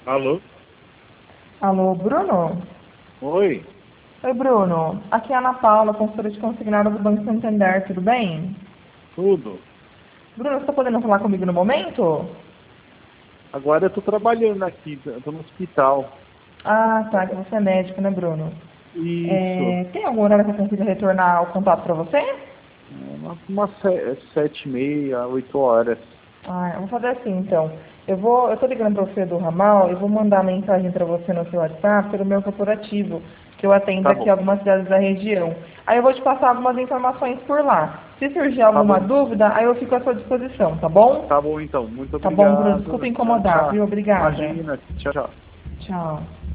Alô? Alô, Bruno? Oi, Oi, Bruno. Aqui é a Ana Paula, consultora de consignado do Banco Santander, tudo bem? tudo. Bruno, você está podendo falar comigo no momento? Agora eu tô trabalhando aqui, eu tô no hospital. Ah, tá, que você é médico, né, Bruno? Isso. Tem algum horário que eu consiga retornar o contato para você? Umas 7h30, 8 horas. Ah, eu vou fazer assim, então. Eu tô ligando para você do ramal, eu vou mandar mensagem para você no seu WhatsApp pelo meu corporativo, que eu atendo Tá aqui bom. algumas cidades da região. Aí eu vou te passar algumas informações por lá. Se surgir Tá alguma bom. dúvida, aí eu fico à sua disposição, tá bom? Tá bom então. Muito Tá bom, Bruno? Desculpa obrigado. Tchau, incomodar, tchau. viu? Obrigada. Imagina. Tchau, tchau. Tchau.